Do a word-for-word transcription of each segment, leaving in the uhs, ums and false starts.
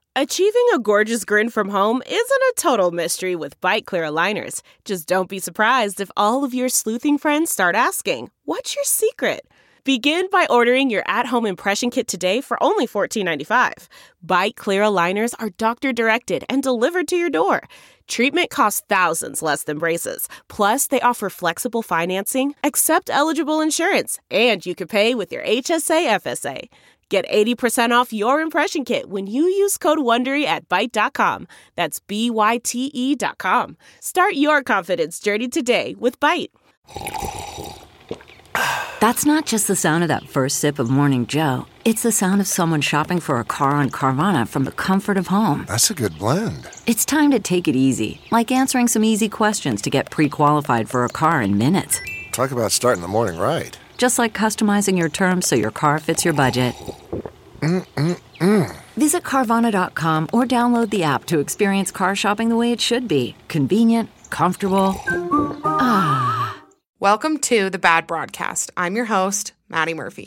Achieving a gorgeous grin from home isn't a total mystery with Byte Clear aligners. Just don't be surprised if all of your sleuthing friends start asking, "What's your secret?" Begin by ordering your at-home impression kit today for only fourteen ninety-five. Byte Clear aligners are doctor-directed and delivered to your door. Treatment costs thousands less than braces. Plus, they offer flexible financing, accept eligible insurance, and you can pay with your H S A F S A. Get eighty percent off your impression kit when you use code WONDERY at byte dot com. That's B Y T E dot com. Start your confidence journey today with Byte. That's not just the sound of that first sip of Morning Joe. It's the sound of someone shopping for a car on Carvana from the comfort of home. That's a good blend. It's time to take it easy, like answering some easy questions to get pre-qualified for a car in minutes. Talk about starting the morning right. Just like customizing your terms so your car fits your budget. Mm-mm-mm. Visit Carvana dot com or download the app to experience car shopping the way it should be. Convenient, comfortable. Ah. Welcome to The Bad Broadcast. I'm your host, Maddie Murphy.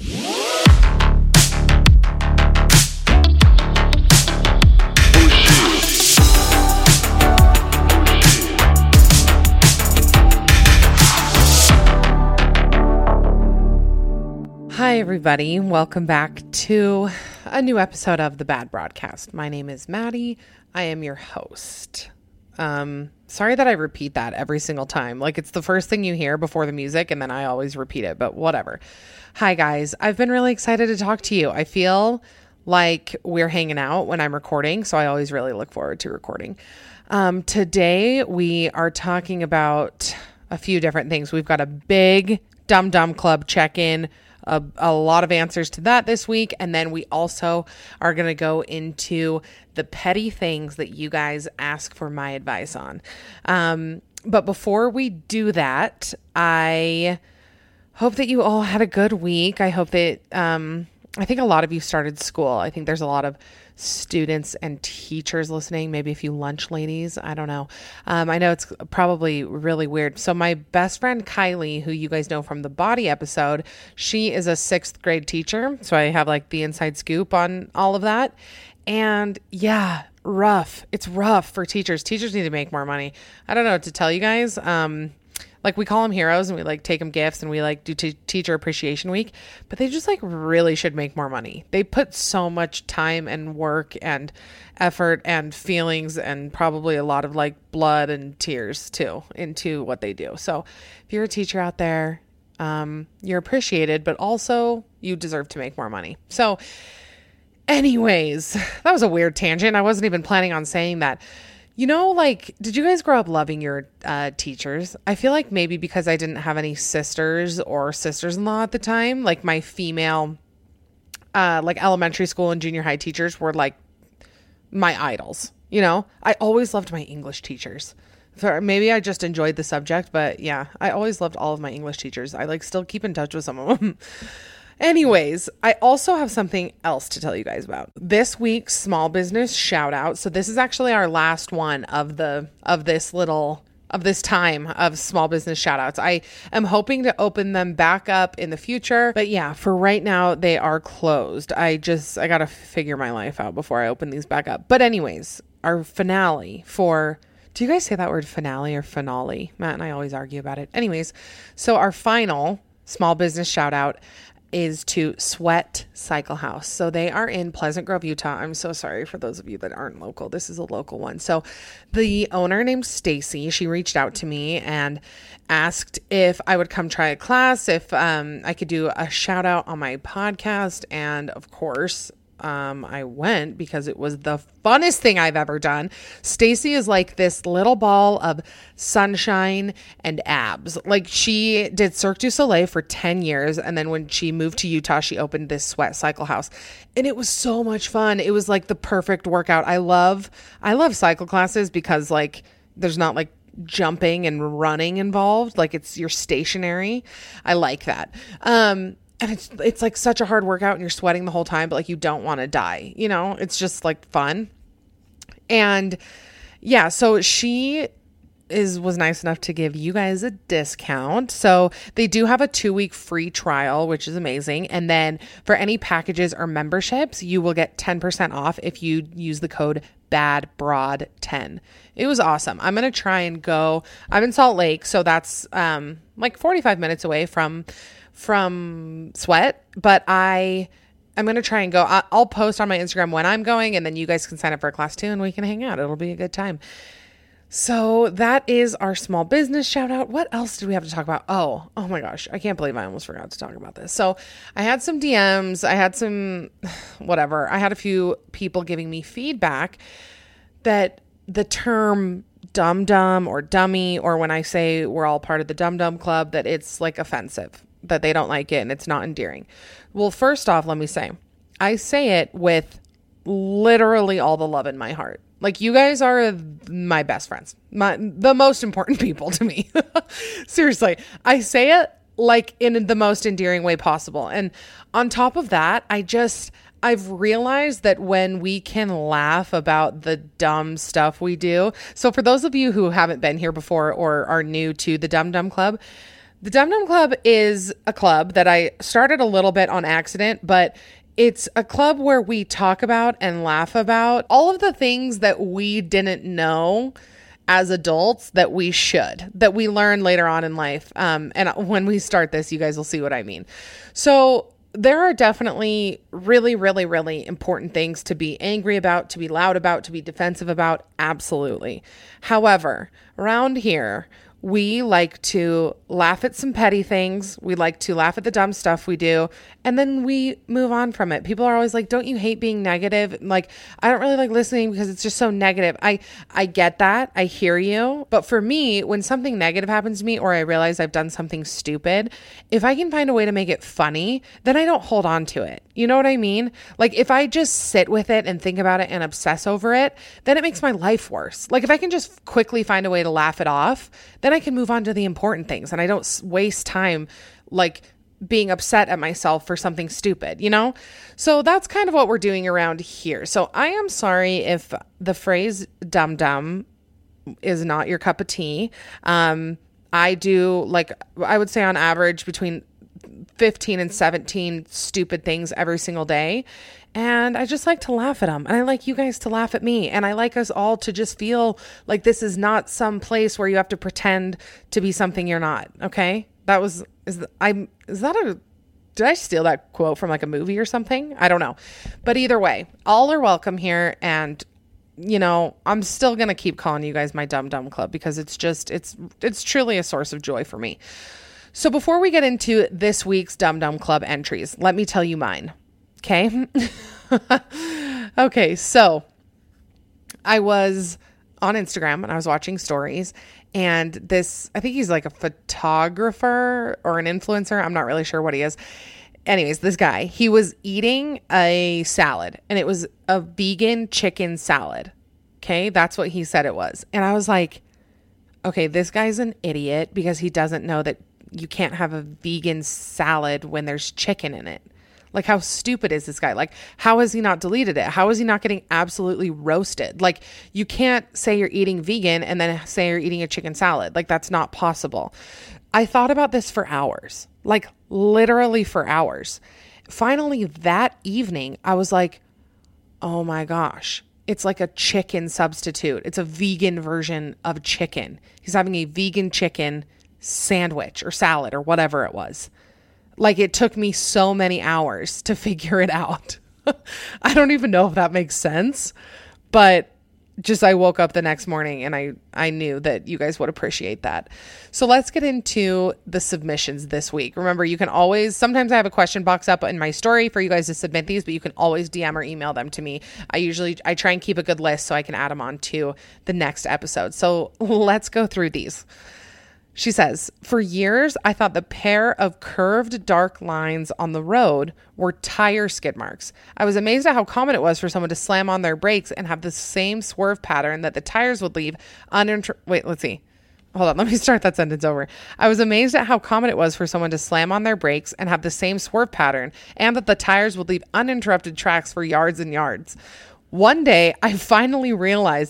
Hi, everybody. Welcome back to a new episode of The Bad Broadcast. My name is Maddie. I am your host. Um, sorry that I repeat that every single time. Like, it's the first thing you hear before the music, and then I always repeat it, but whatever. Hi, guys. I've been really excited to talk to you. I feel like we're hanging out when I'm recording, so I always really look forward to recording. Um, today, we are talking about a few different things. We've got a big Dum Dum Club check-in, A, a lot of answers to that this week. And then we also are going to go into the petty things that you guys ask for my advice on. Um, but before we do that, I hope that you all had a good week. I hope that, um, I think a lot of you started school. I think there's a lot of students and teachers listening. Maybe a few lunch ladies. I don't know. Um, I know it's probably really weird. So my best friend Kylie, who you guys know from the body episode, she is a sixth grade teacher. So I have like the inside scoop on all of that. And yeah, rough. It's rough for teachers. Teachers need to make more money. I don't know what to tell you guys. Um, Like we call them heroes and we like take them gifts and we like do t- teacher appreciation week, but they just like really should make more money. They put so much time and work and effort and feelings and probably a lot of like blood and tears too into what they do. So if you're a teacher out there, um, you're appreciated, but also you deserve to make more money. So anyways, that was a weird tangent. I wasn't even planning on saying that. You know, like, did you guys grow up loving your uh, teachers? I feel like maybe because I didn't have any sisters or sisters-in-law at the time, like my female, uh, like elementary school and junior high teachers were like my idols. You know, I always loved my English teachers. So maybe I just enjoyed the subject, but yeah, I always loved all of my English teachers. I like still keep in touch with some of them. Anyways, I also have something else to tell you guys about. This week's small business shout out. So this is actually our last one of the of this little of this time of small business shout outs. I am hoping to open them back up in the future. But yeah, for right now, they are closed. I just I got to figure my life out before I open these back up. But anyways, our finale for do you guys say that word finale or finale? Matt and I always argue about it. Anyways, so our final small business shout out is to Sweat Cycle House. So they are in Pleasant Grove, Utah. I'm so sorry for those of you that aren't local. This is a local one. So the owner named Stacy, she reached out to me and asked if I would come try a class, if um, I could do a shout out on my podcast. And of course, Um, I went because it was the funnest thing I've ever done. Stacy is like this little ball of sunshine and abs. Like she did Cirque du Soleil for ten years. And then when she moved to Utah, she opened this Sweat Cycle House and it was so much fun. It was like the perfect workout. I love, I love cycle classes because like there's not like jumping and running involved. Like it's, you're stationary. I like that. Um, And it's it's like such a hard workout and you're sweating the whole time, but like you don't want to die, you know, it's just like fun. And yeah, so she is was nice enough to give you guys a discount. So they do have a two week free trial, which is amazing. And then for any packages or memberships, you will get ten percent off if you use the code bad broad ten. It was awesome. I'm going to try and go. I'm in Salt Lake, so that's um, like forty-five minutes away from, from Sweat, but I, I'm going to try and go. I'll post on my Instagram when I'm going, and then you guys can sign up for a class too, and we can hang out. It'll be a good time. So that is our small business shout out. What else do we have to talk about? Oh, oh my gosh. I can't believe I almost forgot to talk about this. So I had some D Ms. I had some, whatever. I had a few people giving me feedback that the term dum dum or dummy, or when I say we're all part of the dum dum club, that it's like offensive, that they don't like it and it's not endearing. Well, first off, let me say, I say it with literally all the love in my heart. Like, you guys are my best friends, my, the most important people to me. Seriously, I say it like in the most endearing way possible. And on top of that, I just, I've realized that when we can laugh about the dumb stuff we do. So for those of you who haven't been here before or are new to the Dum Dum Club, the Dum Dum Club is a club that I started a little bit on accident, but it's a club where we talk about and laugh about all of the things that we didn't know as adults that we should, that we learn later on in life. Um, and when we start this, you guys will see what I mean. So there are definitely really, really, really important things to be angry about, to be loud about, to be defensive about. Absolutely. However, around here, we like to laugh at some petty things. We like to laugh at the dumb stuff we do. And then we move on from it. People are always like, don't you hate being negative? Like, I don't really like listening because it's just so negative. I, I get that. I hear you. But for me, when something negative happens to me, or I realize I've done something stupid, if I can find a way to make it funny, then I don't hold on to it. You know what I mean? Like, if I just sit with it and think about it and obsess over it, then it makes my life worse. Like, if I can just quickly find a way to laugh it off, then I can move on to the important things, and I don't waste time like being upset at myself for something stupid, you know? So that's kind of what we're doing around here. So I am sorry if the phrase dum dum is not your cup of tea. Um, I do, like, I would say on average between fifteen and seventeen stupid things every single day. And I just like to laugh at them. And I like you guys to laugh at me. And I like us all to just feel like this is not some place where you have to pretend to be something you're not. Okay. That was, is I, is that a, did I steal that quote from like a movie or something? I don't know. But either way, all are welcome here. And, you know, I'm still going to keep calling you guys my Dum Dum Club because it's just, it's, it's truly a source of joy for me. So before we get into this week's Dum Dum Club entries, let me tell you mine. Okay. Okay. So I was on Instagram and I was watching stories, and this, I think he's like a photographer or an influencer. I'm not really sure what he is. Anyways, this guy, he was eating a salad, and it was a vegan chicken salad. Okay. That's what he said it was. And I was like, okay, this guy's an idiot because he doesn't know that you can't have a vegan salad when there's chicken in it. Like, how stupid is this guy? Like, how has he not deleted it? How is he not getting absolutely roasted? Like, you can't say you're eating vegan and then say you're eating a chicken salad. Like, that's not possible. I thought about this for hours, like literally for hours. Finally, that evening, I was like, oh my gosh, it's like a chicken substitute. It's a vegan version of chicken. He's having a vegan chicken sandwich or salad or whatever it was. Like, it took me so many hours to figure it out. I don't even know if that makes sense, but just I woke up the next morning and I, I knew that you guys would appreciate that. So let's get into the submissions this week. Remember, you can always, sometimes I have a question box up in my story for you guys to submit these, but you can always D M or email them to me. I usually, I try and keep a good list so I can add them on to the next episode. So let's go through these. She says, for years, I thought the pair of curved dark lines on the road were tire skid marks. I was amazed at how common it was for someone to slam on their brakes and have the same swerve pattern that the tires would leave uninter- Wait, let's see. Hold on. Let me start that sentence over. I was amazed at how common it was for someone to slam on their brakes and have the same swerve pattern, and that the tires would leave uninterrupted tracks for yards and yards. One day, I finally realized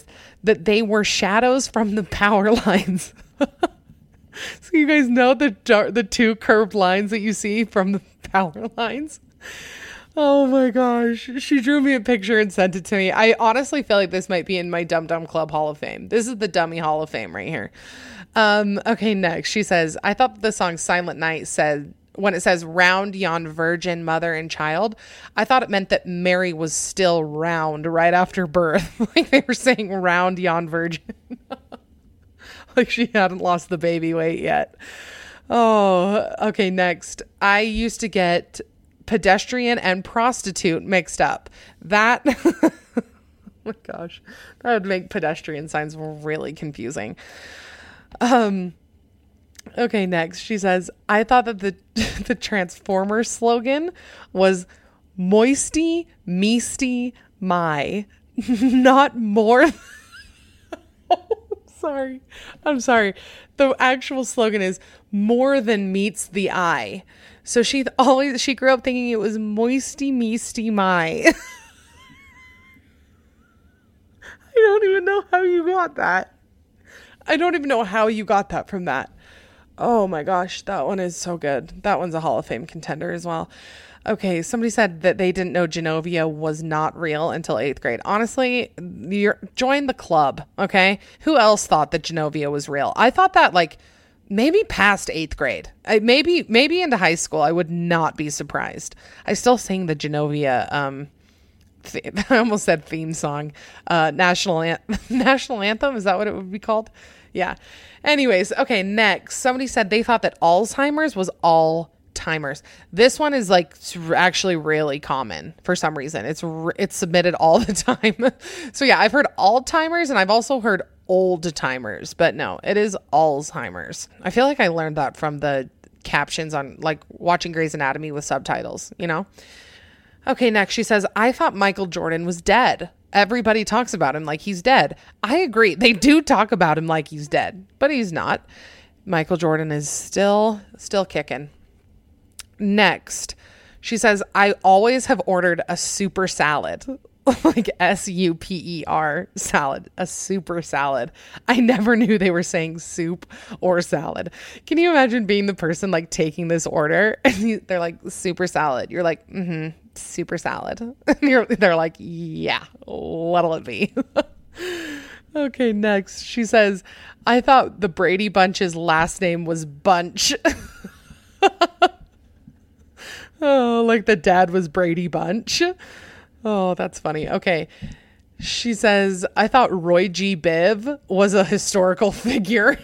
that they were shadows from the power lines. So you guys know the the two curved lines that you see from the power lines? Oh my gosh. She drew me a picture and sent it to me. I honestly feel like this might be in my Dum Dum Club Hall of Fame. This is the Dummy Hall of Fame right here. Um, okay, next. She says, I thought the song Silent Night said, when it says round yon virgin mother and child, I thought it meant that Mary was still round right after birth. Like they were saying round yon virgin. Like she hadn't lost the baby weight yet. Oh, okay, next. I used to get pedestrian and prostitute mixed up. That, oh my gosh, that would make pedestrian signs really confusing. Um, okay, next. She says, I thought that the, the Transformers slogan was moisty, measty, my, not more. Sorry. I'm sorry. The actual slogan is more than meets the eye. So she always, she grew up thinking it was moisty, measty, my. I don't even know how you got that. I don't even know how you got that from that. Oh my gosh. That one is so good. That one's a Hall of Fame contender as well. Okay, somebody said that they didn't know Genovia was not real until eighth grade. Honestly, you're join the club, okay? Who else thought that Genovia was real? I thought that like maybe past eighth grade. I, maybe maybe into high school. I would not be surprised. I still sing the Genovia um th- I almost said theme song. Uh national an- national anthem, is that what it would be called? Yeah. Anyways, okay, next. Somebody said they thought that Alzheimer's was all timers. This one is like actually really common for some reason. It's re- it's submitted all the time. So yeah, I've heard all timers and I've also heard old timers, but no, it is Alzheimer's. I feel like I learned that from the captions on like watching Grey's Anatomy with subtitles, you know? Okay, next she says, I thought Michael Jordan was dead. Everybody talks about him like he's dead. I agree. They do talk about him like he's dead, but he's not. Michael Jordan is still still kicking. Next, she says, I always have ordered a super salad, like S U P E R salad, a super salad. I never knew they were saying soup or salad. Can you imagine being the person like taking this order and they're like super salad? You're like, mm-hmm, super salad. And you're, they're like, yeah, what'll it be? Okay, next. She says, I thought the Brady Bunch's last name was Bunch. Oh, like the dad was Brady Bunch. Oh, that's funny. Okay. She says, I thought Roy G. Biv was a historical figure.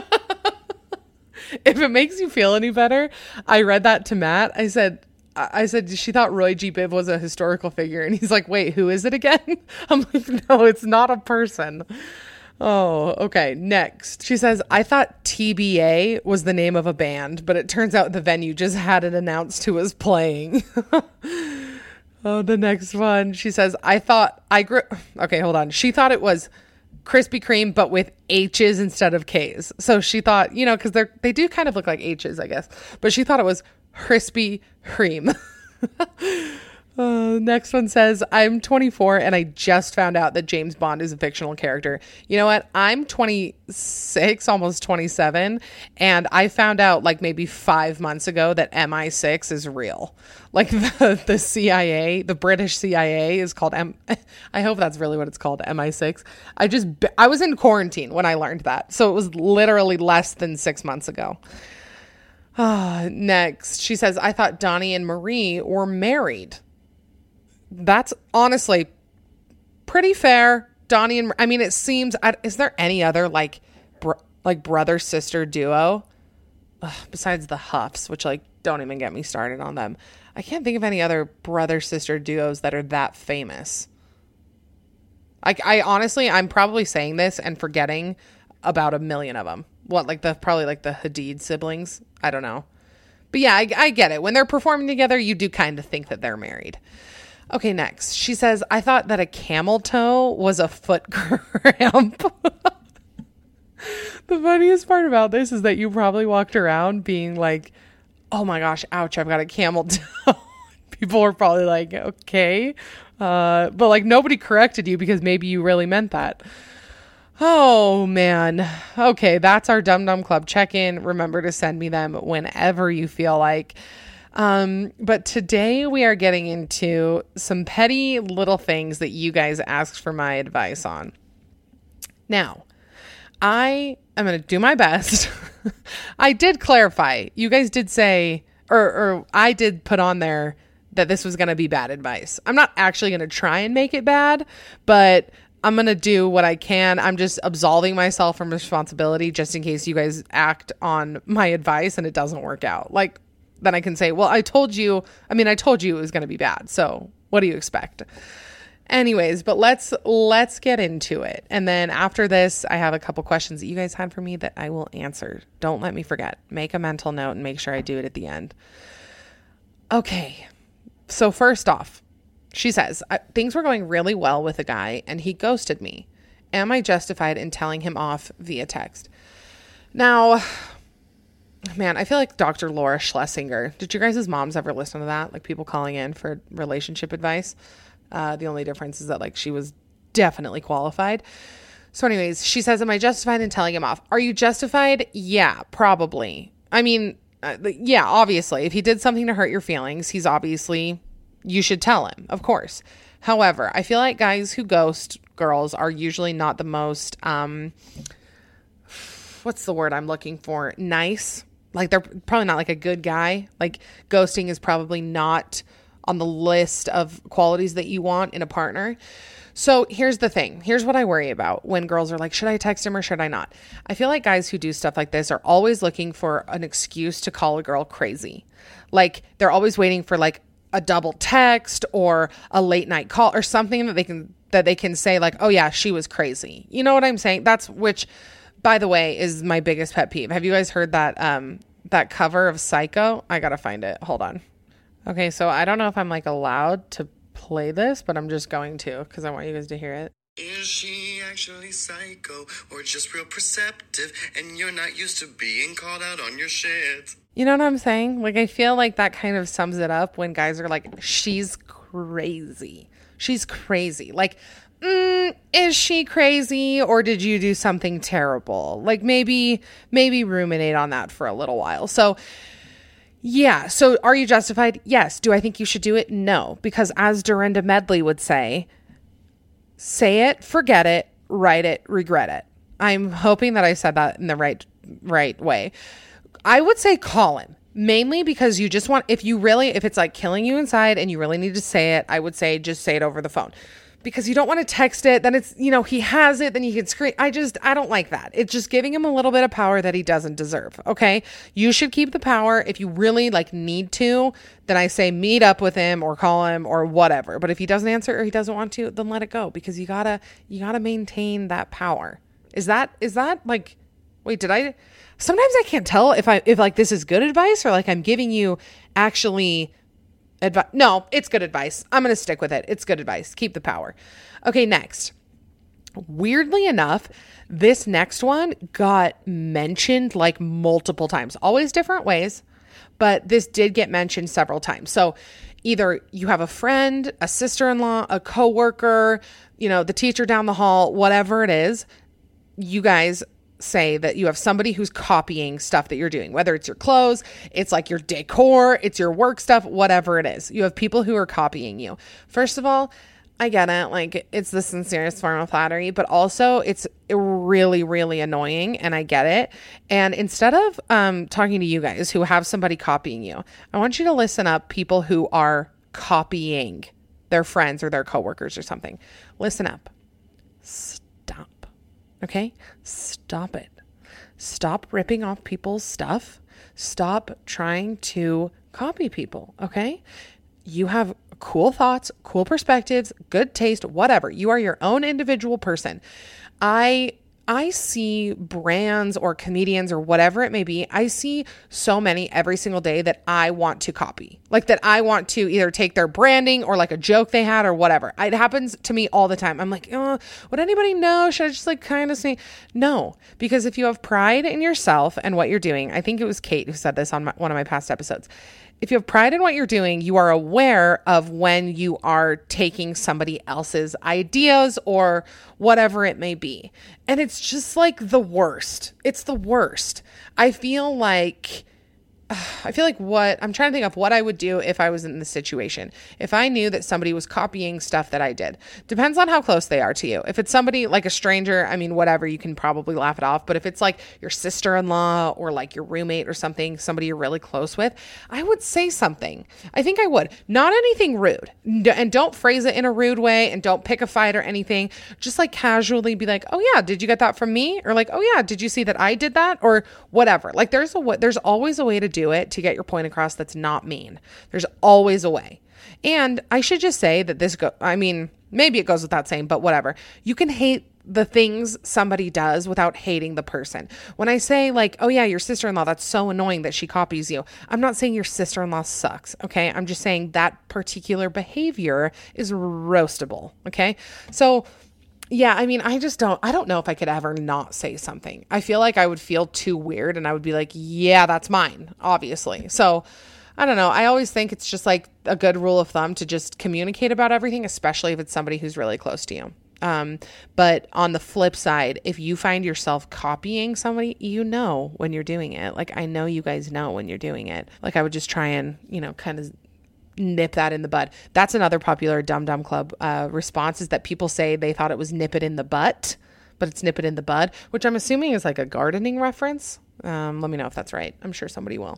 If it makes you feel any better, I read that to Matt. I said, I said, she thought Roy G. Biv was a historical figure. And he's like, wait, who is it again? I'm like, no, it's not a person. Oh, okay. Next. She says, I thought T B A was the name of a band, but it turns out the venue just had it announced who was playing. Oh, the next one. She says, I thought I grew. Okay, hold on. She thought it was Krispy Kreme, but with H's instead of K's. So she thought, you know, because they're they do kind of look like H's, I guess. But she thought it was Krispy Kreme. Uh, next one says, I'm twenty-four and I just found out that James Bond is a fictional character. You know what? I'm twenty-six, almost twenty-seven. And I found out like maybe five months ago that M I six is real. Like the, the C I A, the British C I A is called M. I hope that's really what it's called. M I six. I just, I was in quarantine when I learned that. So it was literally less than six months ago. Ah, next. She says, I thought Donnie and Marie were married. That's honestly pretty fair. Donnie and I mean, it seems. Is there any other like, br- like brother sister duo Ugh, besides the Huffs? Which like don't even get me started on them. I can't think of any other brother sister duos that are that famous. Like I honestly, I'm probably saying this and forgetting about a million of them. What like the probably like the Hadid siblings? I don't know, but yeah, I, I get it. When they're performing together, you do kind of think that they're married. Okay, next. She says, I thought that a camel toe was a foot cramp. The funniest part about this is that you probably walked around being like, oh my gosh, ouch, I've got a camel toe. People were probably like, okay. Uh, but like nobody corrected you because maybe you really meant that. Oh, man. Okay, that's our Dum Dum Club check-in. Remember to send me them whenever you feel like. Um, but today we are getting into some petty little things that you guys asked for my advice on. Now, I am going to do my best. I did clarify. You guys did say, or, or I did put on there that this was going to be bad advice. I'm not actually going to try and make it bad, but I'm going to do what I can. I'm just absolving myself from responsibility just in case you guys act on my advice and it doesn't work out. Like, then I can say, well, I told you, I mean, I told you it was going to be bad. So what do you expect? Anyways, but let's, let's get into it. And then after this, I have a couple questions that you guys had for me that I will answer. Don't let me forget. Make a mental note and make sure I do it at the end. Okay. So first off, she says, things were going really well with a guy and he ghosted me. Am I justified in telling him off via text? Now, man, I feel like Doctor Laura Schlesinger. Did you guys' moms ever listen to that? Like people calling in for relationship advice? Uh, the only difference is that like she was definitely qualified. So anyways, she says, am I justified in telling him off? Are you justified? Yeah, probably. I mean, uh, yeah, obviously. If he did something to hurt your feelings, he's obviously... you should tell him, of course. However, I feel like guys who ghost girls are usually not the most, um, what's the word I'm looking for? Nice. Like they're probably not like a good guy. Like ghosting is probably not on the list of qualities that you want in a partner. So here's the thing. Here's what I worry about when girls are like, should I text him or should I not? I feel like guys who do stuff like this are always looking for an excuse to call a girl crazy. Like they're always waiting for like a double text or a late night call or something that they can, that they can say like, oh yeah, she was crazy. You know what I'm saying? That's which, by the way, is my biggest pet peeve. Have you guys heard that, um, that cover of Psycho? I gotta find it. Hold on. Okay. So I don't know if I'm like allowed to play this, but I'm just going to, cause I want you guys to hear it. Is she actually psycho or just real perceptive and you're not used to being called out on your shit? You know what I'm saying? Like, I feel like that kind of sums it up when guys are like, she's crazy. She's crazy. Like, mm, is she crazy or did you do something terrible? Like maybe, maybe ruminate on that for a little while. So yeah. So are you justified? Yes. Do I think you should do it? No. Because as Dorinda Medley would say, say it, forget it, write it, regret it. I'm hoping that I said that in the right, right way. I would say call him, mainly because you just want, if you really, if it's like killing you inside and you really need to say it, I would say just say it over the phone because you don't want to text it. Then it's, you know, he has it, then you can scream. I just, I don't like that. It's just giving him a little bit of power that he doesn't deserve. Okay. You should keep the power. If you really like need to, then I say meet up with him or call him or whatever. But if he doesn't answer or he doesn't want to, then let it go because you gotta, you gotta maintain that power. Is that, is that like, wait, did I, sometimes I can't tell if I, if like this is good advice or like I'm giving you actually advice. No, it's good advice. I'm going to stick with it. It's good advice. Keep the power. Okay. Next, weirdly enough, this next one got mentioned like multiple times, always different ways, but this did get mentioned several times. So either you have a friend, a sister-in-law, a coworker, you know, the teacher down the hall, whatever it is, you guys say that you have somebody who's copying stuff that you're doing, whether it's your clothes, it's like your decor, it's your work stuff, whatever it is. You have people who are copying you. First of all, I get it. Like it's the sincerest form of flattery, but also it's really, really annoying and I get it. And instead of um, talking to you guys who have somebody copying you, I want you to listen up people who are copying their friends or their coworkers or something. Listen up. Stop. Okay? Stop it. Stop ripping off people's stuff. Stop trying to copy people. Okay? You have cool thoughts, cool perspectives, good taste, whatever. You are your own individual person. I I see brands or comedians or whatever it may be. I see so many every single day that I want to copy. Like that I want to either take their branding or like a joke they had or whatever. It happens to me all the time. I'm like, oh, would anybody know? Should I just like kind of say no? Because if you have pride in yourself and what you're doing, I think it was Kate who said this on my, one of my past episodes. If you have pride in what you're doing, you are aware of when you are taking somebody else's ideas or whatever it may be. And it's just like the worst. It's the worst. I feel like I feel like what I'm trying to think of what I would do if I was in this situation. If I knew that somebody was copying stuff that I did, depends on how close they are to you. If it's somebody like a stranger, I mean, whatever, you can probably laugh it off. But if it's like your sister-in-law or like your roommate or something, somebody you're really close with, I would say something. I think I would. Not anything rude. And don't phrase it in a rude way and don't pick a fight or anything. Just like casually be like, oh yeah, did you get that from me? Or like, oh yeah, did you see that I did that? Or whatever. Like there's a there's always a way to do it to get your point across that's not mean. There's always a way. And I should just say that this go I mean, maybe it goes without saying, but whatever. You can hate the things somebody does without hating the person. When I say like, oh yeah, your sister-in-law, that's so annoying that she copies you. I'm not saying your sister-in-law sucks. Okay. I'm just saying that particular behavior is roastable. Okay. So yeah, I mean, I just don't, I don't know if I could ever not say something. I feel like I would feel too weird and I would be like, yeah, that's mine, obviously. So I don't know. I always think it's just like a good rule of thumb to just communicate about everything, especially if it's somebody who's really close to you. Um, but on the flip side, if you find yourself copying somebody, you know when you're doing it. Like, I know you guys know when you're doing it. Like, I would just try and, you know, kind of nip that in the bud. That's another popular Dum Dum Club uh, response, is that people say they thought it was nip it in the butt, but it's nip it in the bud, which I'm assuming is like a gardening reference. Um, let me know if that's right. I'm sure somebody will.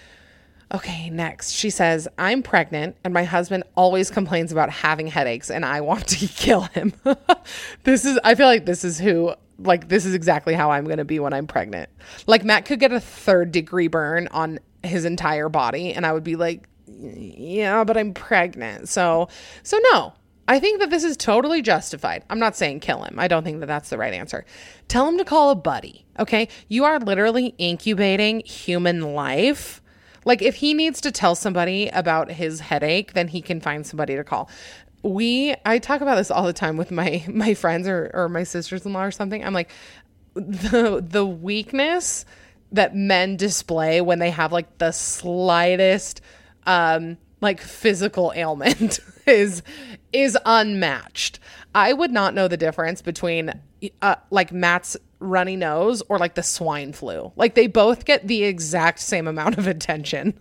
Okay, next. She says, I'm pregnant and my husband always complains about having headaches and I want to kill him. This is, I feel like this is who, like, this is exactly how I'm going to be when I'm pregnant. Like, Matt could get a third degree burn on his entire body and I would be like, yeah, but I'm pregnant. So, so no, I think that this is totally justified. I'm not saying kill him. I don't think that that's the right answer. Tell him to call a buddy. Okay. You are literally incubating human life. Like, if he needs to tell somebody about his headache, then he can find somebody to call. We, I talk about this all the time with my, my friends or, or my sisters-in-law or something. I'm like, the, the weakness that men display when they have like the slightest um like physical ailment is is unmatched. I would not know the difference between uh, like Matt's runny nose or like the swine flu. Like, they both get the exact same amount of attention.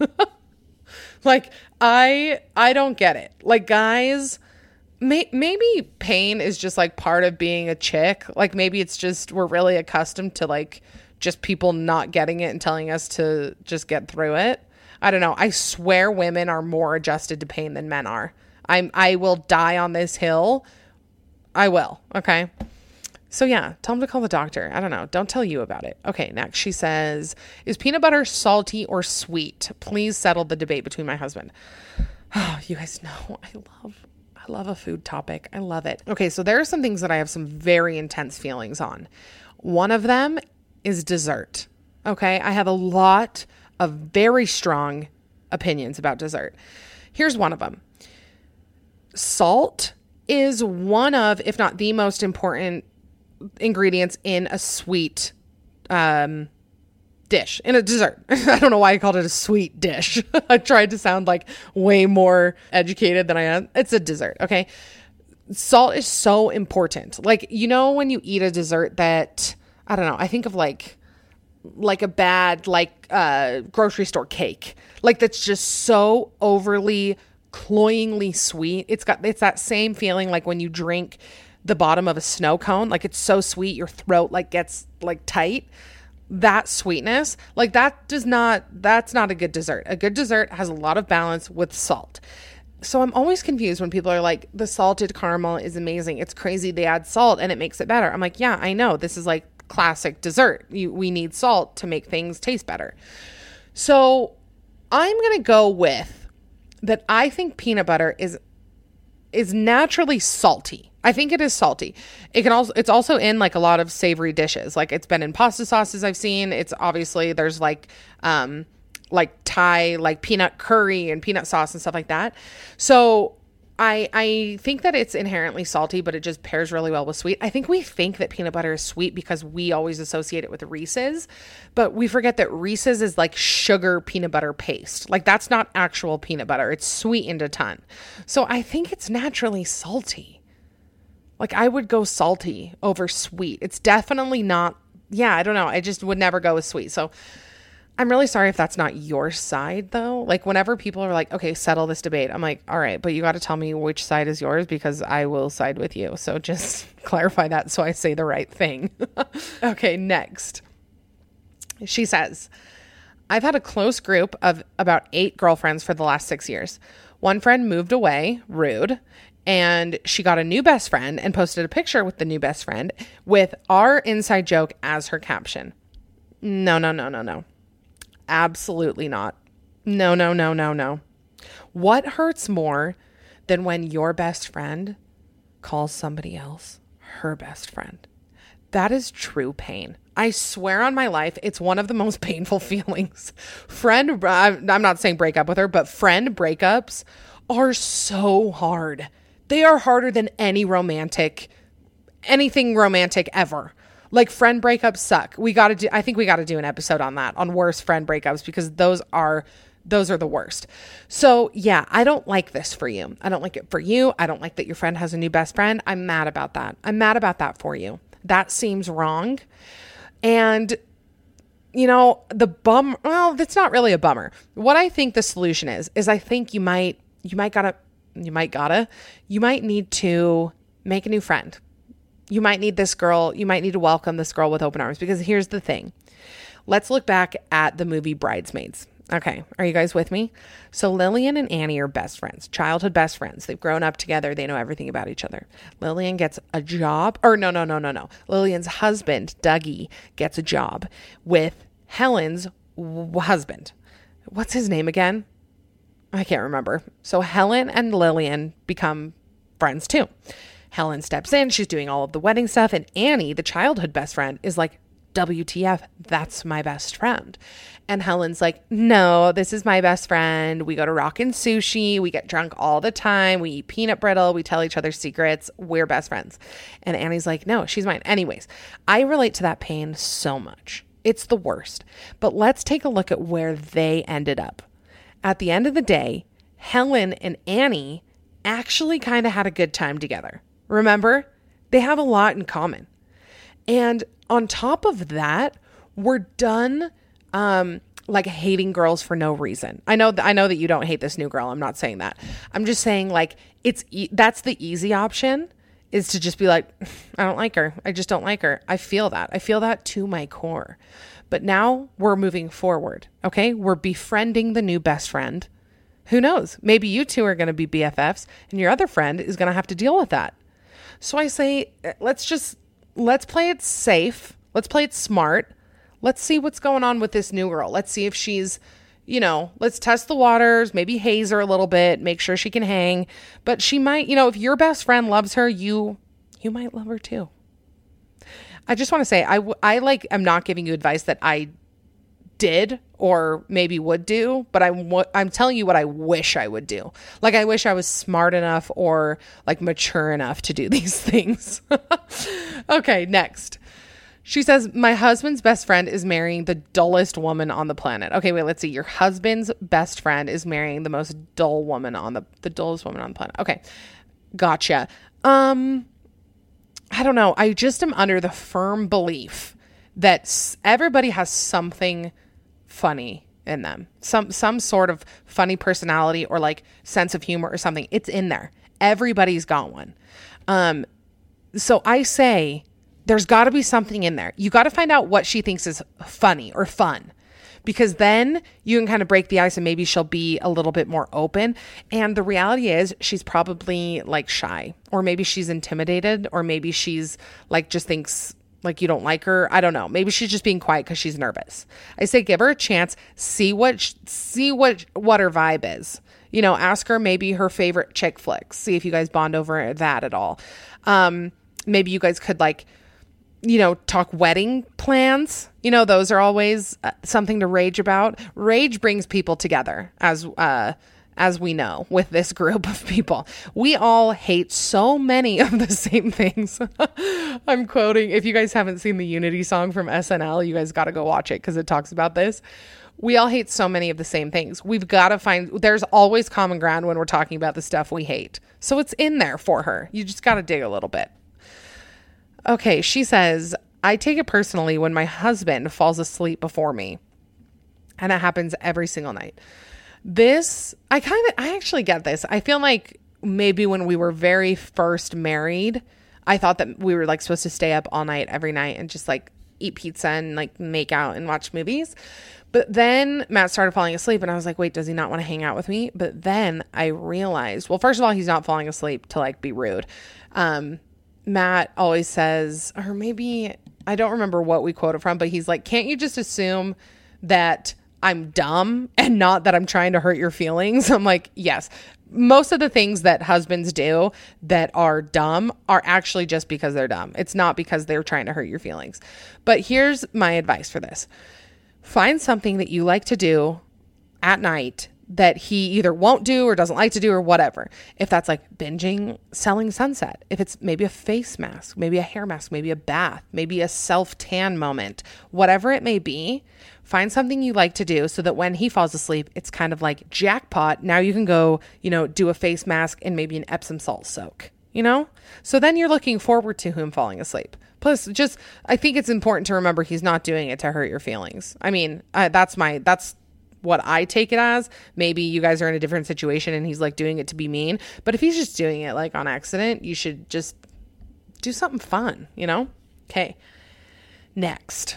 Like, I I don't get it. Like, guys, may, maybe pain is just like part of being a chick. Like, maybe it's just we're really accustomed to like just people not getting it and telling us to just get through it. I don't know. I swear women are more adjusted to pain than men are. I'm, I will die on this hill. I will. Okay. So yeah, tell him to call the doctor. I don't know. Don't tell you about it. Okay. Next, she says, is peanut butter salty or sweet? Please settle the debate between my husband. Oh, you guys know I love, I love a food topic. I love it. Okay. So there are some things that I have some very intense feelings on. One of them is dessert. Okay. I have a lot of very strong opinions about dessert. Here's one of them. Salt is one of, if not the most important ingredients in a sweet um, dish, in a dessert. I don't know why I called it a sweet dish. I tried to sound like way more educated than I am. It's a dessert. Okay. Salt is so important. Like, you know, when you eat a dessert that, I don't know, I think of like, like a bad, like, uh, grocery store cake, like that's just so overly cloyingly sweet. It's got, it's that same feeling like when you drink the bottom of a snow cone, like it's so sweet, your throat like gets like tight. That sweetness, like that does not, that's not a good dessert. A good dessert has a lot of balance with salt. So I'm always confused when people are like, the salted caramel is amazing. It's crazy. They add salt and it makes it better. I'm like, yeah, I know. This is like classic dessert. You, we need salt to make things taste better. So I'm going to go with that. I think peanut butter is, is naturally salty. I think it is salty. It can also, it's also in like a lot of savory dishes. Like, it's been in pasta sauces I've seen. It's obviously, there's like, um, like Thai, like peanut curry and peanut sauce and stuff like that. So I, I think that it's inherently salty, but it just pairs really well with sweet. I think we think that peanut butter is sweet because we always associate it with Reese's, but we forget that Reese's is like sugar peanut butter paste. Like that's not actual peanut butter. It's sweetened a ton. So I think it's naturally salty. Like I would go salty over sweet. It's definitely not, yeah, I don't know. I just would never go with sweet. So I'm really sorry if that's not your side though. Like whenever people are like, okay, settle this debate. I'm like, all right, but you got to tell me which side is yours because I will side with you. So just clarify that so I say the right thing. Okay, next. She says, I've had a close group of about eight girlfriends for the last six years. One friend moved away, rude, and she got a new best friend and posted a picture with the new best friend with our inside joke as her caption. No, no, no, no, no. Absolutely not. No, no, no, no, no. What hurts more than when your best friend calls somebody else her best friend? That is true pain. I swear on my life, it's one of the most painful feelings. Friend, I'm not saying break up with her, but friend breakups are so hard. They are harder than any romantic, anything romantic ever. Like friend breakups suck. We got to do, I think we got to do an episode on that, on worst friend breakups, because those are, those are the worst. So yeah, I don't like this for you. I don't like it for you. I don't like that your friend has a new best friend. I'm mad about that. I'm mad about that for you. That seems wrong. And you know, the bum, well, that's not really a bummer. What I think the solution is, is I think you might, you might gotta, you might gotta, you might need to make a new friend. You might need this girl, you might need to welcome this girl with open arms, because here's the thing. Let's look back at the movie Bridesmaids. Okay, are you guys with me? So Lillian and Annie are best friends, childhood best friends. They've grown up together. They know everything about each other. Lillian gets a job, or no, no, no, no, no. Lillian's husband, Dougie, gets a job with Helen's w- husband. What's his name again? I can't remember. So Helen and Lillian become friends too. Helen steps in. She's doing all of the wedding stuff. And Annie, the childhood best friend, is like, W T F, that's my best friend. And Helen's like, no, this is my best friend. We go to Rockin' Sushi. We get drunk all the time. We eat peanut brittle. We tell each other secrets. We're best friends. And Annie's like, no, she's mine. Anyways, I relate to that pain so much. It's the worst. But let's take a look at where they ended up. At the end of the day, Helen and Annie actually kind of had a good time together. Remember? They have a lot in common. And on top of that, we're done um, like hating girls for no reason. I know th- I know that you don't hate this new girl. I'm not saying that. I'm just saying like it's e- that's the easy option, is to just be like, I don't like her. I just don't like her. I feel that. I feel that to my core. But now we're moving forward. Okay. We're befriending the new best friend. Who knows? Maybe you two are going to be B F Fs and your other friend is going to have to deal with that. So I say, let's just, let's play it safe. Let's play it smart. Let's see what's going on with this new girl. Let's see if she's, you know, let's test the waters, maybe haze her a little bit, make sure she can hang. But she might, you know, if your best friend loves her, you, you might love her too. I just want to say, I, I like, I'm not giving you advice that I did or maybe would do, but I'm, I'm telling you what I wish I would do. Like, I wish I was smart enough or like mature enough to do these things. Okay, next. She says, my husband's best friend is marrying the dullest woman on the planet. Okay, wait, let's see. Your husband's best friend is marrying the most dull woman on the, the dullest woman on the planet. Okay, gotcha. Um, I don't know. I just am under the firm belief that everybody has something funny in them. Some, some sort of funny personality or like sense of humor or something. It's in there. Everybody's got one. Um, so I say, there's got to be something in there. You got to find out what she thinks is funny or fun, because then you can kind of break the ice and maybe she'll be a little bit more open. And the reality is she's probably like shy, or maybe she's intimidated, or maybe she's like just thinks like you don't like her. I don't know. Maybe she's just being quiet because she's nervous. I say give her a chance. See what see what what her vibe is. You know, ask her maybe her favorite chick flicks. See if you guys bond over that at all. Um, maybe you guys could like, you know, talk wedding plans. You know, those are always uh, something to rage about. Rage brings people together, as uh, as we know, with this group of people. We all hate so many of the same things. I'm quoting, if you guys haven't seen the Unity song from S N L, you guys got to go watch it because it talks about this. We all hate so many of the same things. We've got to find, there's always common ground when we're talking about the stuff we hate. So it's in there for her. You just got to dig a little bit. Okay, she says, I take it personally when my husband falls asleep before me. And it happens every single night. This, I kind of, I actually get this. I feel like maybe when we were very first married, I thought that we were like supposed to stay up all night every night and just like eat pizza and like make out and watch movies. But then Matt started falling asleep and I was like, wait, does he not want to hang out with me? But then I realized, well, first of all, he's not falling asleep to like be rude. Um, Matt always says, or maybe I don't remember what we quoted from, but he's like, can't you just assume that I'm dumb and not that I'm trying to hurt your feelings? I'm like, yes. Most of the things that husbands do that are dumb are actually just because they're dumb. It's not because they're trying to hurt your feelings. But here's my advice for this. Find something that you like to do at night that he either won't do or doesn't like to do or whatever. If that's like binging Selling Sunset, if it's maybe a face mask, maybe a hair mask, maybe a bath, maybe a self-tan moment, whatever it may be, find something you like to do so that when he falls asleep, it's kind of like jackpot. Now you can go, you know, do a face mask and maybe an Epsom salt soak, you know? So then you're looking forward to him falling asleep. Plus, just, I think it's important to remember he's not doing it to hurt your feelings. I mean, uh, that's my, that's what I take it as. Maybe you guys are in a different situation and he's like doing it to be mean. But if he's just doing it like on accident, you should just do something fun, you know? Okay. Next.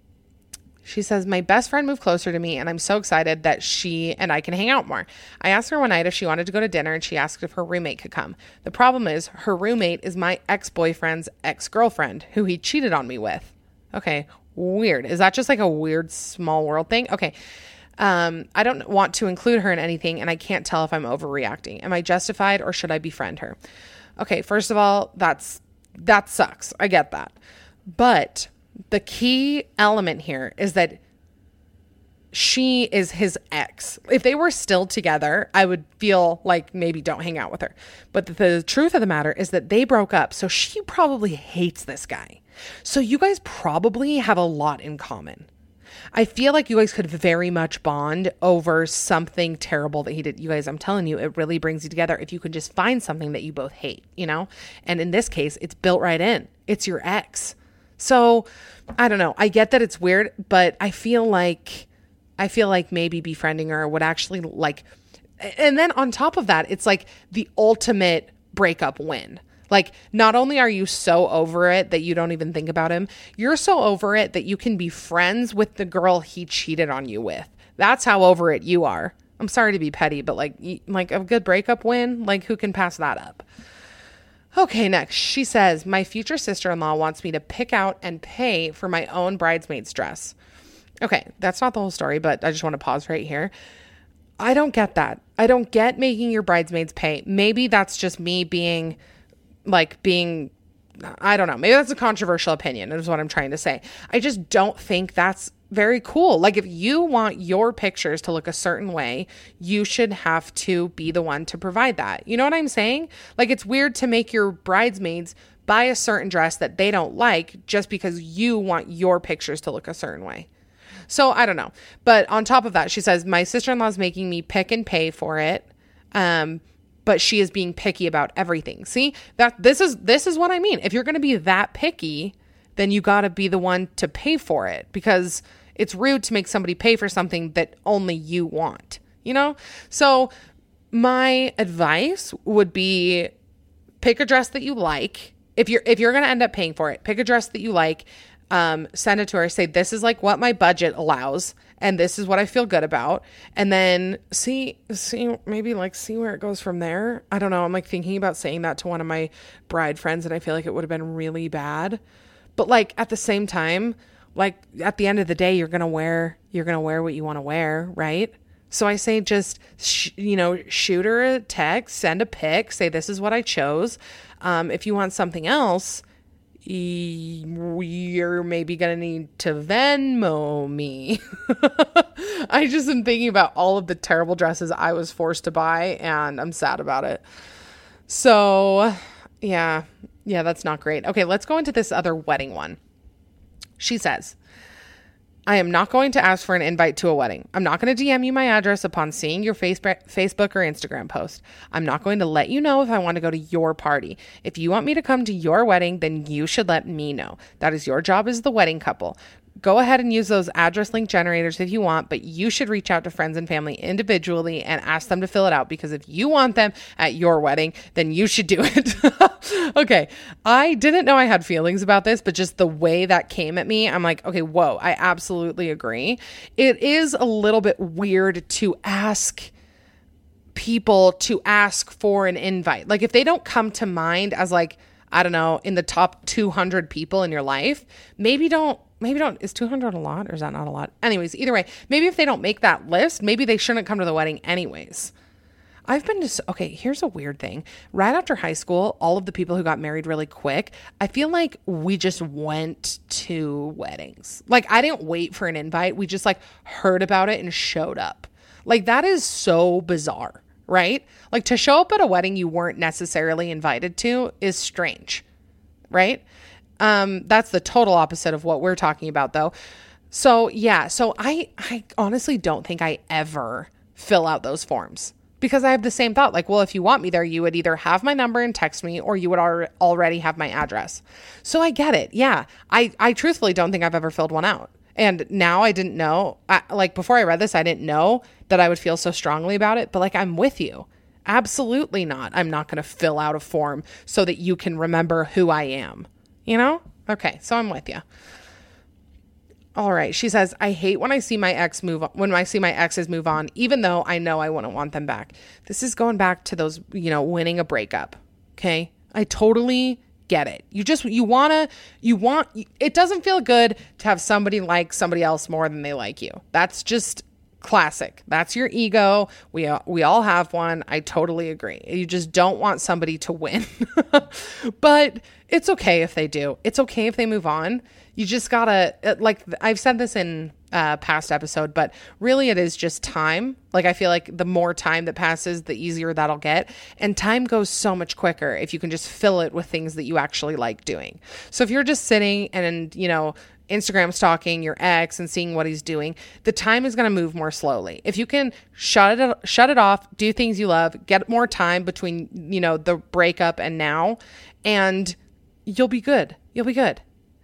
She says, my best friend moved closer to me and I'm so excited that she and I can hang out more. I asked her one night if she wanted to go to dinner and she asked if her roommate could come. The problem is her roommate is my ex-boyfriend's ex-girlfriend who he cheated on me with. Okay, weird. Is that just like a weird small world thing? Okay. Um, I don't want to include her in anything and I can't tell if I'm overreacting. Am I justified or should I befriend her? Okay, first of all, that's that sucks. I get that. But the key element here is that she is his ex. If they were still together, I would feel like maybe don't hang out with her. But the, the truth of the matter is that they broke up. So she probably hates this guy. So you guys probably have a lot in common. I feel like you guys could very much bond over something terrible that he did. You guys, I'm telling you, it really brings you together if you can just find something that you both hate, you know? And in this case, it's built right in. It's your ex. So I don't know. I get that it's weird, but I feel like, I feel like maybe befriending her would actually like, and then on top of that, it's like the ultimate breakup win. Like, not only are you so over it that you don't even think about him, you're so over it that you can be friends with the girl he cheated on you with. That's how over it you are. I'm sorry to be petty, but like, like a good breakup win, like who can pass that up? Okay, next. She says, my future sister-in-law wants me to pick out and pay for my own bridesmaid's dress. Okay, that's not the whole story, but I just want to pause right here. I don't get that. I don't get making your bridesmaids pay. Maybe that's just me being... like being, I don't know, maybe that's a controversial opinion is what I'm trying to say. I just don't think that's very cool. Like if you want your pictures to look a certain way, you should have to be the one to provide that. You know what I'm saying? Like it's weird to make your bridesmaids buy a certain dress that they don't like just because you want your pictures to look a certain way. So I don't know. But on top of that, she says, my sister-in-law is making me pick and pay for it. Um, but she is being picky about everything. See, that this is, this is what I mean. If you're going to be that picky, then you got to be the one to pay for it because it's rude to make somebody pay for something that only you want, you know? So my advice would be pick a dress that you like. If you're, if you're going to end up paying for it, pick a dress that you like, um, send it to her, say, this is like what my budget allows. And this is what I feel good about. And then see, see, maybe like see where it goes from there. I don't know. I'm like thinking about saying that to one of my bride friends and I feel like it would have been really bad. But like at the same time, like at the end of the day, you're going to wear, you're going to wear what you want to wear. Right. So I say, just, sh- you know, shoot her a text, send a pic, say, this is what I chose. Um, if you want something else, you're maybe going to need to Venmo me. I just am thinking about all of the terrible dresses I was forced to buy, and I'm sad about it. So yeah, yeah, that's not great. Okay, let's go into this other wedding one. She says, I am not going to ask for an invite to a wedding. I'm not going to D M you my address upon seeing your Facebook, Facebook or Instagram post. I'm not going to let you know if I want to go to your party. If you want me to come to your wedding, then you should let me know. That is your job as the wedding couple. Go ahead and use those address link generators if you want, but you should reach out to friends and family individually and ask them to fill it out, because if you want them at your wedding, then you should do it. Okay. I didn't know I had feelings about this, but just the way that came at me, I'm like, okay, whoa, I absolutely agree. It is a little bit weird to ask people to ask for an invite. Like if they don't come to mind as like, I don't know, in the top two hundred people in your life, maybe don't Maybe don't, is two hundred a lot or is that not a lot? Anyways, either way, maybe if they don't make that list, maybe they shouldn't come to the wedding anyways. I've been to, okay, here's a weird thing. Right after high school, all of the people who got married really quick, I feel like we just went to weddings. Like I didn't wait for an invite. We just like heard about it and showed up. Like that is so bizarre, right? Like to show up at a wedding you weren't necessarily invited to is strange, right? Um, that's the total opposite of what we're talking about though. So yeah, so I, I honestly don't think I ever fill out those forms because I have the same thought. Like, well, if you want me there, you would either have my number and text me, or you would al- already have my address. So I get it. Yeah. I, I truthfully don't think I've ever filled one out. And now I didn't know, I, like before I read this, I didn't know that I would feel so strongly about it, but like, I'm with you. Absolutely not. I'm not going to fill out a form so that you can remember who I am. You know? Okay. So I'm with you. All right. She says, I hate when I see my ex move on, when I see my exes move on, even though I know I wouldn't want them back. This is going back to those, you know, winning a breakup. Okay. I totally get it. You just, you want to, you want, it doesn't feel good to have somebody like somebody else more than they like you. That's just classic. That's your ego. We, we all have one. I totally agree. You just don't want somebody to win, but it's okay if they do. It's okay if they move on. You just gotta, like, I've said this in a past episode, but really it is just time. Like, I feel like the more time that passes, the easier that'll get. And time goes so much quicker if you can just fill it with things that you actually like doing. So if you're just sitting and, you know, Instagram stalking your ex and seeing what he's doing, the time is going to move more slowly. If you can shut it, shut it off, do things you love, get more time between, you know, the breakup and now, and you'll be good. You'll be good.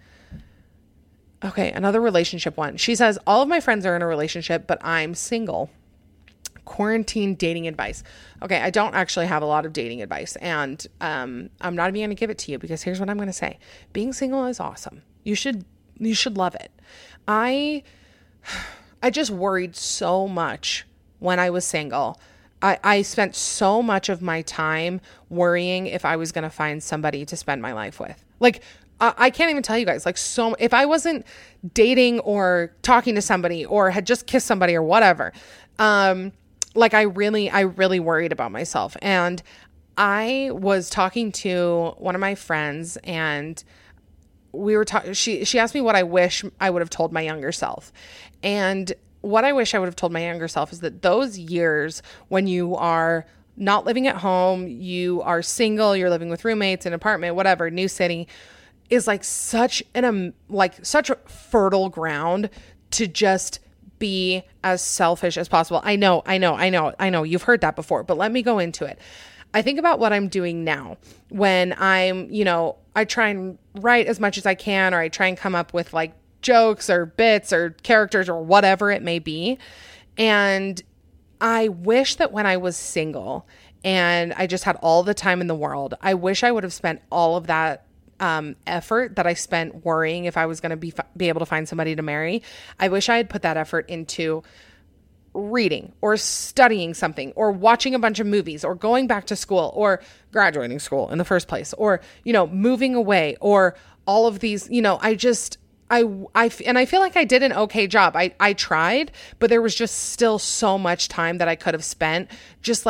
Okay. Another relationship one. She says, all of my friends are in a relationship, but I'm single. Quarantine dating advice. Okay. I don't actually have a lot of dating advice, and um, I'm not even going to give it to you, because here's what I'm going to say. Being single is awesome. You should You should love it. I, I just worried so much when I was single. I, I spent so much of my time worrying if I was going to find somebody to spend my life with. Like, I, I can't even tell you guys, like, so if I wasn't dating or talking to somebody or had just kissed somebody or whatever, um, like I really, I really worried about myself. And I was talking to one of my friends, and we were talking, she, she asked me what I wish I would have told my younger self. And what I wish I would have told my younger self is that those years when you are not living at home, you are single, you're living with roommates, an apartment, whatever, new city, is like such an, um, like such a fertile ground to just be as selfish as possible. I know, I know, I know, I know you've heard that before, but let me go into it. I think about what I'm doing now when I'm, you know, I try and write as much as I can, or I try and come up with like jokes or bits or characters or whatever it may be. And I wish that when I was single and I just had all the time in the world, I wish I would have spent all of that um, effort that I spent worrying if I was going to be, be able to find somebody to marry. I wish I had put that effort into reading or studying something or watching a bunch of movies or going back to school or graduating school in the first place, or, you know, moving away, or all of these, you know, I just, I, I, and I feel like I did an okay job. I, I tried, but there was just still so much time that I could have spent just like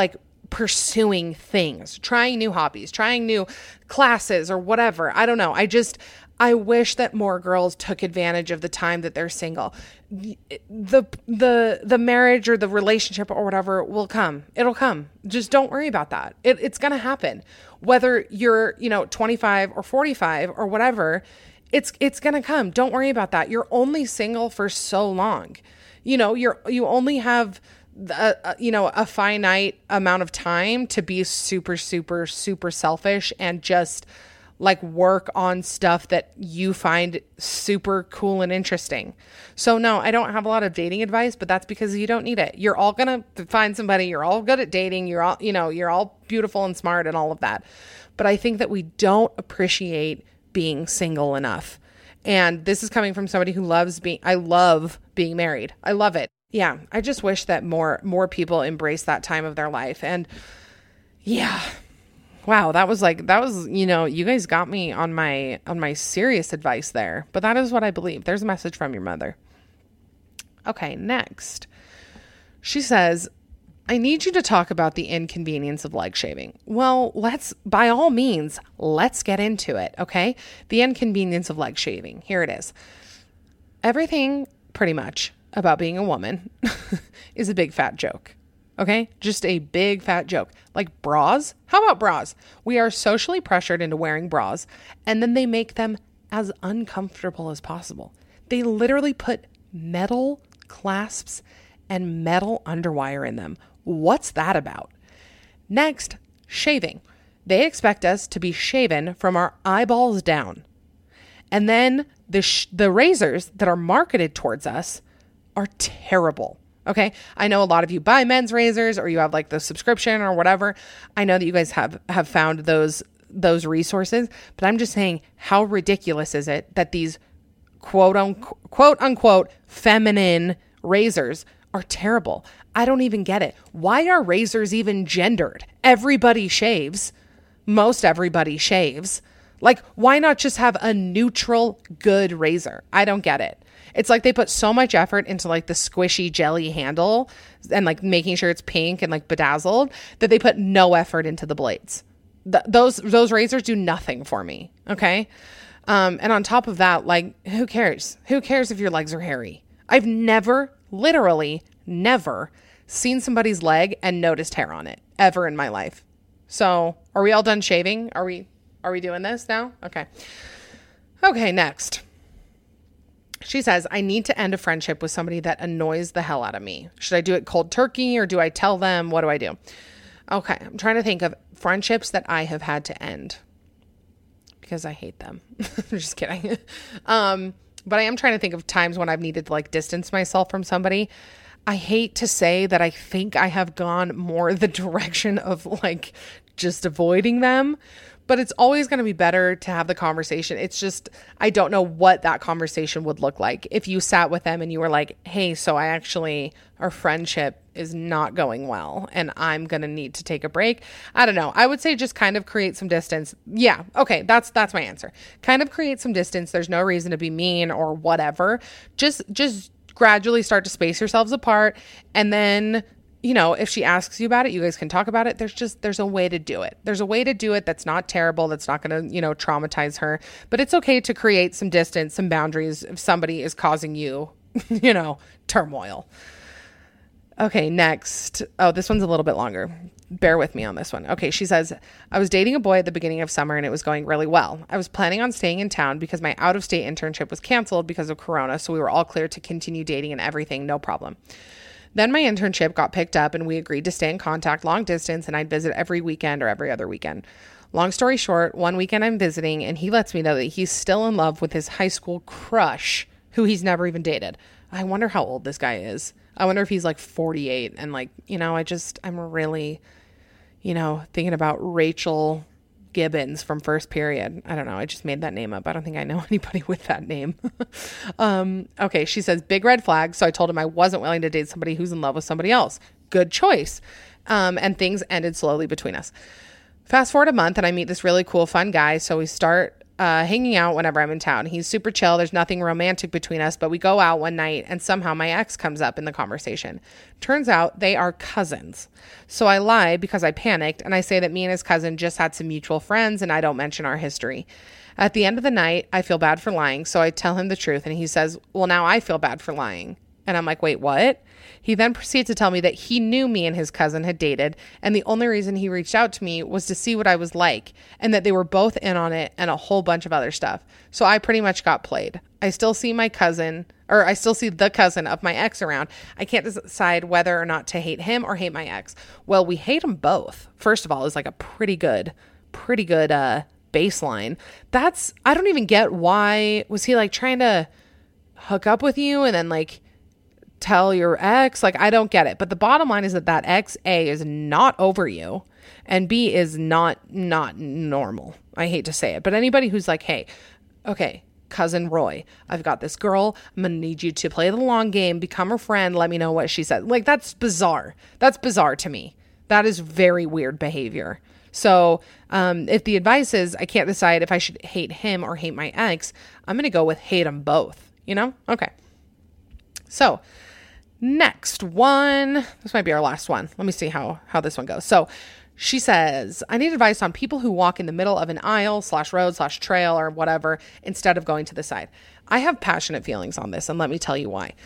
pursuing things, trying new hobbies, trying new classes or whatever. I don't know. I just, I wish that more girls took advantage of the time that they're single. The, the, the marriage or the relationship or whatever will come. It'll come. Just don't worry about that. It, it's going to happen. Whether you're, you know, twenty-five or forty-five or whatever, it's, it's going to come. Don't worry about that. You're only single for so long. You know, you're, you only have a, a, you know, a finite amount of time to be super, super, super selfish and just like work on stuff that you find super cool and interesting. So no, I don't have a lot of dating advice, but that's because you don't need it. You're all going to find somebody. You're all good at dating. You're all, you know, you're all beautiful and smart and all of that. But I think that we don't appreciate being single enough. And this is coming from somebody who loves being, I love being married. I love it. Yeah. I just wish that more, more people embrace that time of their life. And yeah. Wow, that was like, that was, you know, you guys got me on my, on my serious advice there, but that is what I believe. There's a message from your mother. Okay, next. She says, I need you to talk about the inconvenience of leg shaving. Well, let's, by all means, let's get into it, okay? The inconvenience of leg shaving. Here it is. Everything, pretty much, about being a woman is a big fat joke. Okay. Just a big fat joke. Like bras. How about bras? We are socially pressured into wearing bras, and then they make them as uncomfortable as possible. They literally put metal clasps and metal underwire in them. What's that about? Next, shaving. They expect us to be shaven from our eyeballs down. And then the sh- the razors that are marketed towards us are terrible. Okay. I know a lot of you buy men's razors or you have like the subscription or whatever. I know that you guys have, have found those, those resources, but I'm just saying, how ridiculous is it that these quote unquote, quote unquote feminine razors are terrible? I don't even get it. Why are razors even gendered? Everybody shaves. Most everybody shaves. Like, why not just have a neutral, good razor? I don't get it. It's like they put so much effort into like the squishy jelly handle and like making sure it's pink and like bedazzled that they put no effort into the blades. Th- those, those razors do nothing for me. Okay. Um, and on top of that, like, who cares? Who cares if your legs are hairy? I've never, literally never seen somebody's leg and noticed hair on it ever in my life. So are we all done shaving? Are we, are we doing this now? Okay. Okay. Next. She says, I need to end a friendship with somebody that annoys the hell out of me. Should I do it cold turkey or do I tell them? What do I do? Okay. I'm trying to think of friendships that I have had to end because I hate them. I'm just kidding. Um, but I am trying to think of times when I've needed to like distance myself from somebody. I hate to say that I think I have gone more the direction of like just avoiding them, but it's always going to be better to have the conversation. It's just, I don't know what that conversation would look like if you sat with them and you were like, hey, so I actually, our friendship is not going well and I'm going to need to take a break. I don't know. I would say just kind of create some distance. Yeah. Okay. That's, that's my answer. Kind of create some distance. There's no reason to be mean or whatever. Just, just gradually start to space yourselves apart. And then, you know, if she asks you about it, you guys can talk about it. There's just, there's a way to do it. There's a way to do it that's not terrible. That's not going to, you know, traumatize her. But it's okay to create some distance, some boundaries if somebody is causing you, you know, turmoil. Okay, next. Oh, this one's a little bit longer. Bear with me on this one. Okay, she says, I was dating a boy at the beginning of summer and it was going really well. I was planning on staying in town because my out-of-state internship was canceled because of Corona. So we were all clear to continue dating and everything, no problem. Then my internship got picked up and we agreed to stay in contact long distance and I'd visit every weekend or every other weekend. Long story short, one weekend I'm visiting and he lets me know that he's still in love with his high school crush who he's never even dated. I wonder how old this guy is. I wonder if he's like forty-eight and like, you know, I just, I'm really, you know, thinking about Rachel Gibbons from First Period. I don't know. I just made that name up. I don't think I know anybody with that name. um, okay. She says, big red flag. So I told him I wasn't willing to date somebody who's in love with somebody else. Good choice. Um, and things ended slowly between us. Fast forward a month and I meet this really cool, fun guy. So we start uh, hanging out whenever I'm in town. He's super chill. There's nothing romantic between us, but we go out one night and somehow my ex comes up in the conversation. Turns out they are cousins. So I lie because I panicked and I say that me and his cousin just had some mutual friends and I don't mention our history. At the end of the night, I feel bad for lying. So I tell him the truth and he says, well, now I feel bad for lying. And I'm like, wait, what? He then proceeds to tell me that he knew me and his cousin had dated, and the only reason he reached out to me was to see what I was like, and that they were both in on it and a whole bunch of other stuff. So I pretty much got played. I still see my cousin, or I still see the cousin of my ex around. I can't decide whether or not to hate him or hate my ex. Well, we hate them both. First of all, is like a pretty good, pretty good uh, baseline. That's, I don't even get why, was he like trying to hook up with you and then like tell your ex? Like, I don't get it. But the bottom line is that that ex, A, is not over you, and B, is not not normal. I hate to say it, but anybody who's like, hey, okay, cousin Roy, I've got this girl, I'm gonna need you to play the long game, become her friend, let me know what she said. Like, that's bizarre. That's bizarre to me. That is very weird behavior. So um, if the advice is I can't decide if I should hate him or hate my ex, I'm gonna go with hate them both, you know? Okay. So next one, this might be our last one. Let me see how, how this one goes. So she says, I need advice on people who walk in the middle of an aisle slash road slash trail or whatever, instead of going to the side. I have passionate feelings on this, and let me tell you why.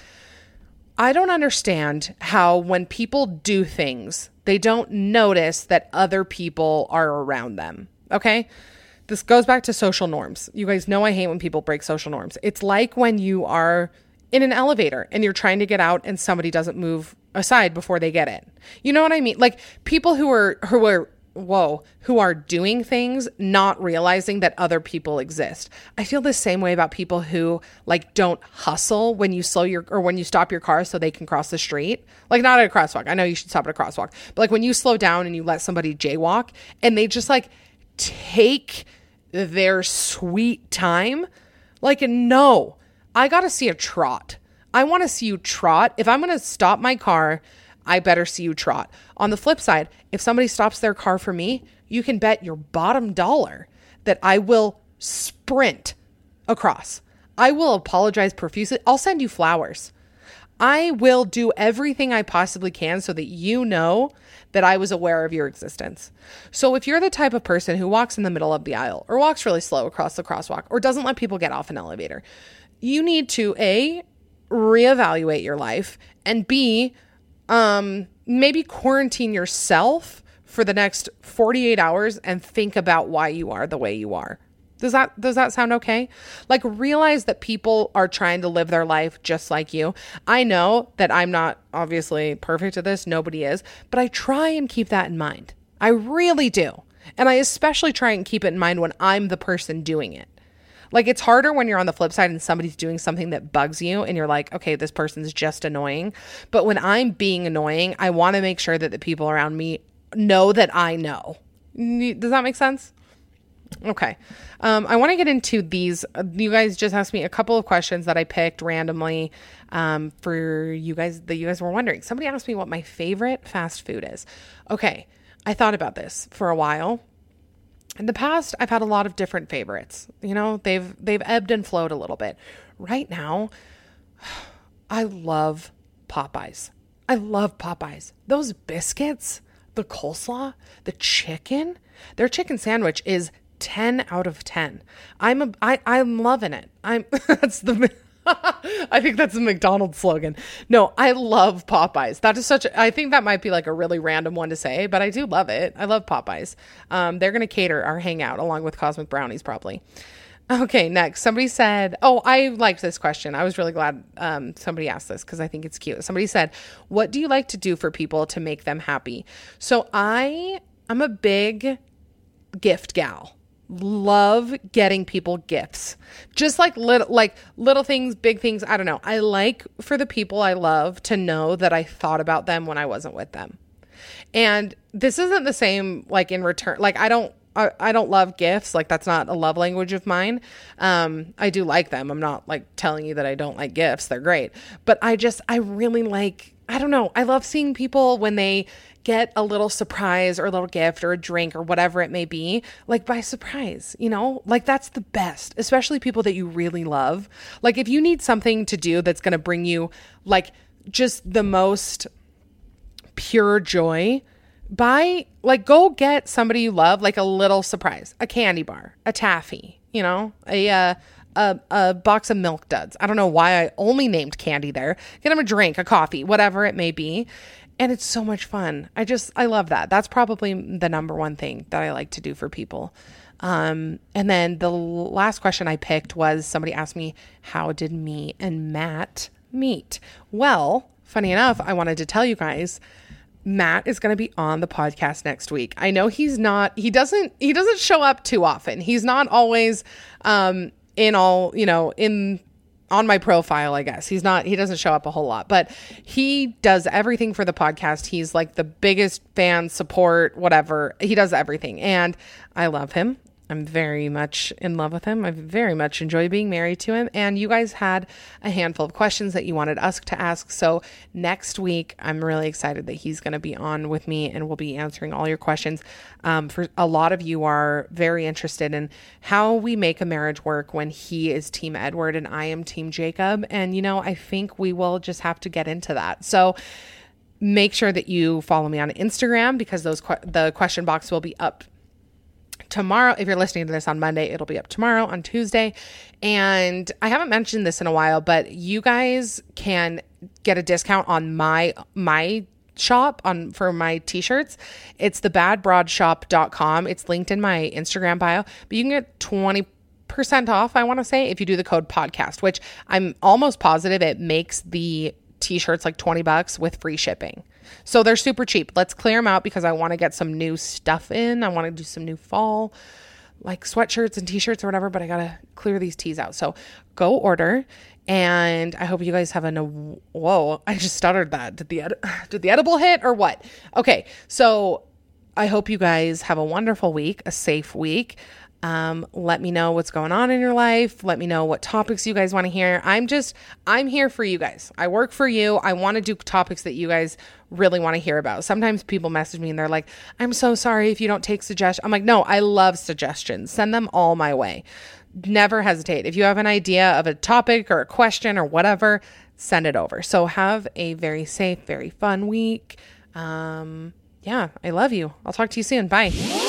I don't understand how when people do things, they don't notice that other people are around them. Okay. This goes back to social norms. You guys know I hate when people break social norms. It's like when you are in an elevator and you're trying to get out and somebody doesn't move aside before they get in. You know what I mean? Like people who are, who are, whoa, who are doing things, not realizing that other people exist. I feel the same way about people who like don't hustle when you slow your, or when you stop your car so they can cross the street. Like not at a crosswalk. I know you should stop at a crosswalk, but like when you slow down and you let somebody jaywalk and they just like take their sweet time. Like, no, I got to see a trot. I want to see you trot. If I'm going to stop my car, I better see you trot. On the flip side, if somebody stops their car for me, you can bet your bottom dollar that I will sprint across. I will apologize profusely. I'll send you flowers. I will do everything I possibly can so that you know that I was aware of your existence. So if you're the type of person who walks in the middle of the aisle or walks really slow across the crosswalk or doesn't let people get off an elevator, you need to A, reevaluate your life, and B, um, maybe quarantine yourself for the next forty-eight hours and think about why you are the way you are. Does that, does that sound okay? Like realize that people are trying to live their life just like you. I know that I'm not obviously perfect at this. Nobody is, but I try and keep that in mind. I really do. And I especially try and keep it in mind when I'm the person doing it. Like it's harder when you're on the flip side and somebody's doing something that bugs you and you're like, okay, this person's just annoying. But when I'm being annoying, I want to make sure that the people around me know that I know. Does that make sense? Okay. Um, I want to get into these. You guys just asked me a couple of questions that I picked randomly um, for you guys that you guys were wondering. Somebody asked me what my favorite fast food is. Okay. I thought about this for a while. In the past, I've had a lot of different favorites. You know, they've they've ebbed and flowed a little bit. Right now, I love Popeyes. I love Popeyes. Those biscuits, the coleslaw, the chicken, their chicken sandwich is ten out of ten. I'm a, I, I'm loving it. I'm that's the I think that's a McDonald's slogan. No, I love Popeyes. That is such a, I think that might be like a really random one to say, but I do love it. I love Popeyes. Um, they're going to cater our hangout along with Cosmic Brownies probably. Okay, next. Somebody said, oh, I liked this question. I was really glad um, somebody asked this because I think it's cute. Somebody said, what do you like to do for people to make them happy? So I, I'm a big gift gal. Love getting people gifts, just like little, like little things, big things. I don't know. I like for the people I love to know that I thought about them when I wasn't with them. And this isn't the same, like in return, like I don't, I, I don't love gifts. Like that's not a love language of mine. Um, I do like them. I'm not like telling you that I don't like gifts. They're great. But I just, I really like, I don't know. I love seeing people when they get a little surprise or a little gift or a drink or whatever it may be, like by surprise, you know, like that's the best, especially people that you really love. Like if you need something to do that's going to bring you like just the most pure joy, buy, like go get somebody you love, like a little surprise, a candy bar, a taffy, you know, a, uh, A, a box of Milk Duds. I don't know why I only named candy there. Get them a drink, a coffee, whatever it may be. And it's so much fun. I just, I love that. That's probably the number one thing that I like to do for people. Um, and then the last question I picked was somebody asked me, how did me and Matt meet? Well, funny enough, I wanted to tell you guys, Matt is going to be on the podcast next week. I know he's not, he doesn't, he doesn't show up too often. He's not always, um, in all, you know, in on my profile, I guess. He's not, he doesn't show up a whole lot, but he does everything for the podcast. He's like the biggest fan, support, whatever. He does everything. And I love him. I'm very much in love with him. I very much enjoy being married to him. And you guys had a handful of questions that you wanted us to ask. So next week, I'm really excited that he's going to be on with me and we'll be answering all your questions. Um, for a lot of you are very interested in how we make a marriage work when he is Team Edward and I am Team Jacob. And, you know, I think we will just have to get into that. So make sure that you follow me on Instagram because those que- the question box will be up tomorrow. If you're listening to this on Monday, it'll be up tomorrow on Tuesday. And I haven't mentioned this in a while, but you guys can get a discount on my, my shop on for my t-shirts. It's the bad broad shop dot com. It's linked in my Instagram bio, but you can get twenty percent off, I want to say, if you do the code podcast, which I'm almost positive it makes the t-shirts like twenty bucks with free shipping. So they're super cheap. Let's clear them out because I want to get some new stuff in. I want to do some new fall, like sweatshirts and t-shirts or whatever, but I got to clear these tees out. So go order. And I hope you guys have a, whoa, I just stuttered that. Did the, ed- did the edible hit or what? Okay. So I hope you guys have a wonderful week, a safe week. Um, let me know what's going on in your life. Let me know what topics you guys want to hear. I'm just, I'm here for you guys. I work for you. I want to do topics that you guys really want to hear about. Sometimes people message me and they're like, I'm so sorry if you don't take suggestions. I'm like, no, I love suggestions. Send them all my way. Never hesitate. If you have an idea of a topic or a question or whatever, send it over. So have a very safe, very fun week. Um, yeah, I love you. I'll talk to you soon. Bye.